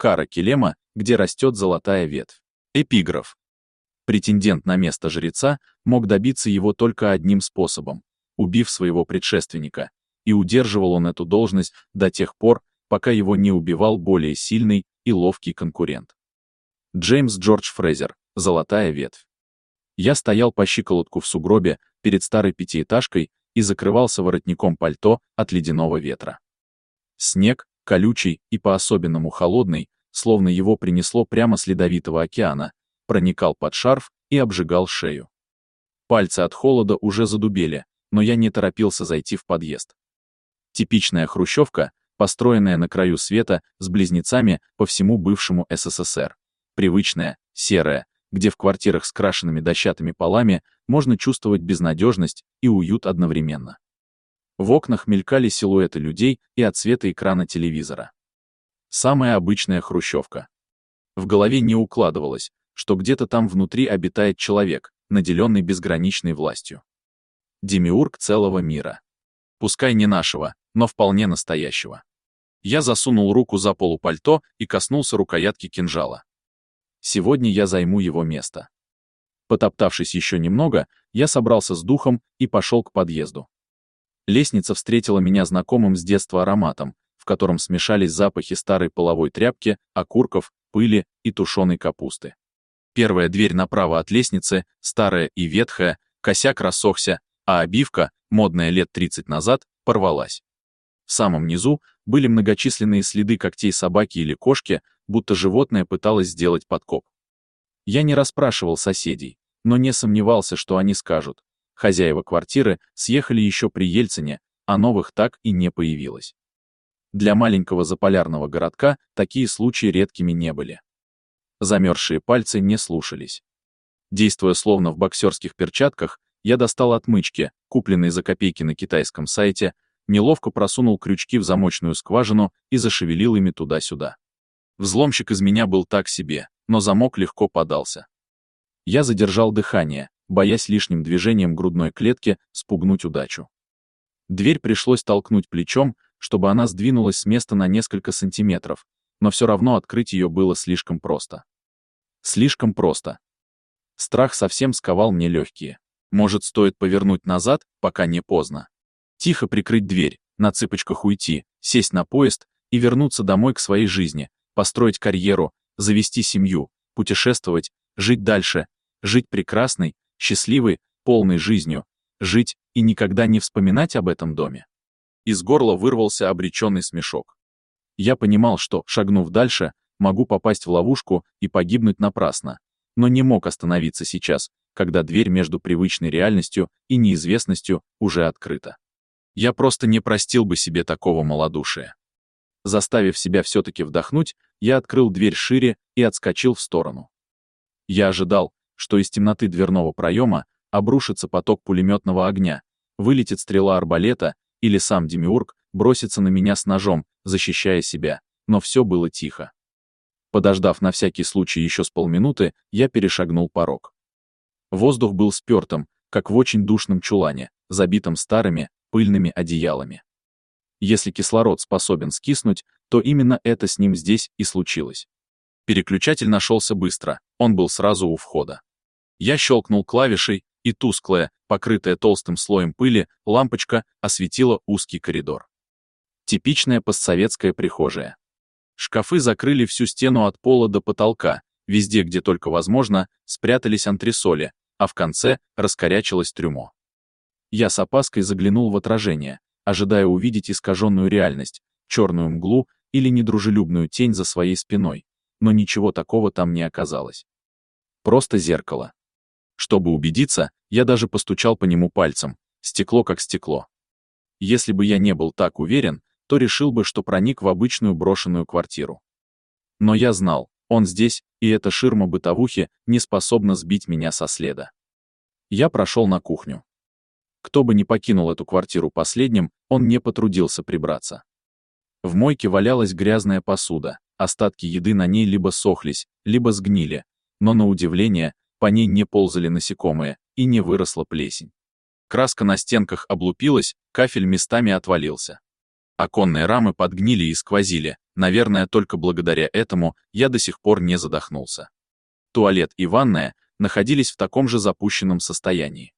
Кара Келема, где растет золотая ветвь. Эпиграф. Претендент на место жреца мог добиться его только одним способом – убив своего предшественника, и удерживал он эту должность до тех пор, пока его не убивал более сильный и ловкий конкурент. Джеймс Джордж Фрейзер, «Золотая ветвь». Я стоял по щиколотку в сугробе перед старой пятиэтажкой и закрывался воротником пальто от ледяного ветра. Снег, колючий и по-особенному холодный, словно его принесло прямо с ледовитого океана, проникал под шарф и обжигал шею. Пальцы от холода уже задубели, но я не торопился зайти в подъезд. Типичная хрущевка, построенная на краю света с близнецами по всему бывшему СССР. Привычная, серая, где в квартирах с крашенными дощатыми полами можно чувствовать безнадежность и уют одновременно. В окнах мелькали силуэты людей и от света экрана телевизора. Самая обычная хрущевка. В голове не укладывалось, что где-то там внутри обитает человек, наделенный безграничной властью. Демиург целого мира. Пускай не нашего, но вполне настоящего. Я засунул руку за полу пальто и коснулся рукоятки кинжала. Сегодня я займу его место. Потоптавшись еще немного, я собрался с духом и пошел к подъезду. Лестница встретила меня знакомым с детства ароматом, в котором смешались запахи старой половой тряпки, окурков, пыли и тушеной капусты. Первая дверь направо от лестницы, старая и ветхая, косяк рассохся, а обивка, модная лет 30 назад, порвалась. В самом низу были многочисленные следы когтей собаки или кошки, будто животное пыталось сделать подкоп. Я не расспрашивал соседей, но не сомневался, что они скажут. Хозяева квартиры съехали еще при Ельцине, а новых так и не появилось. Для маленького заполярного городка такие случаи редкими не были. Замерзшие пальцы не слушались. Действуя словно в боксерских перчатках, я достал отмычки, купленные за копейки на китайском сайте, неловко просунул крючки в замочную скважину и зашевелил ими туда-сюда. Взломщик из меня был так себе, но замок легко поддался. Я задержал дыхание, боясь лишним движением грудной клетки спугнуть удачу. Дверь пришлось толкнуть плечом, чтобы она сдвинулась с места на несколько сантиметров, но все равно открыть ее было слишком просто. Слишком просто. Страх совсем сковал мне легкие. Может, стоит повернуть назад, пока не поздно. Тихо прикрыть дверь, на цыпочках уйти, сесть на поезд и вернуться домой к своей жизни, построить карьеру, завести семью, путешествовать, жить дальше, жить прекрасной, счастливой, полной жизнью, жить и никогда не вспоминать об этом доме. Из горла вырвался обреченный смешок. Я понимал, что, шагнув дальше, могу попасть в ловушку и погибнуть напрасно, но не мог остановиться сейчас, когда дверь между привычной реальностью и неизвестностью уже открыта. Я просто не простил бы себе такого малодушия. Заставив себя все-таки вдохнуть, я открыл дверь шире и отскочил в сторону. Я ожидал, что из темноты дверного проема обрушится поток пулеметного огня, вылетит стрела арбалета, или сам Демиург бросится на меня с ножом, защищая себя, но все было тихо. Подождав на всякий случай еще с полминуты, я перешагнул порог. Воздух был спертым, как в очень душном чулане, забитом старыми, пыльными одеялами. Если кислород способен скиснуть, то именно это с ним здесь и случилось. Переключатель нашелся быстро, он был сразу у входа. Я щелкнул клавишей, и тусклая, покрытая толстым слоем пыли, лампочка осветила узкий коридор. Типичная постсоветская прихожая. Шкафы закрыли всю стену от пола до потолка, везде, где только возможно, спрятались антресоли, а в конце раскорячилось трюмо. Я с опаской заглянул в отражение, ожидая увидеть искаженную реальность, черную мглу или недружелюбную тень за своей спиной, но ничего такого там не оказалось. Просто зеркало. Чтобы убедиться, я даже постучал по нему пальцем, стекло как стекло. Если бы я не был так уверен, то решил бы, что проник в обычную брошенную квартиру. Но я знал, он здесь, и эта ширма бытовухи не способна сбить меня со следа. Я прошел на кухню. Кто бы ни покинул эту квартиру последним, он не потрудился прибраться. В мойке валялась грязная посуда, остатки еды на ней либо сохлись, либо сгнили, но на удивление, по ней не ползали насекомые и не выросла плесень. Краска на стенках облупилась, кафель местами отвалился. Оконные рамы подгнили и сквозили, Наверное, только благодаря этому я до сих пор не задохнулся. Туалет и ванная находились в таком же запущенном состоянии.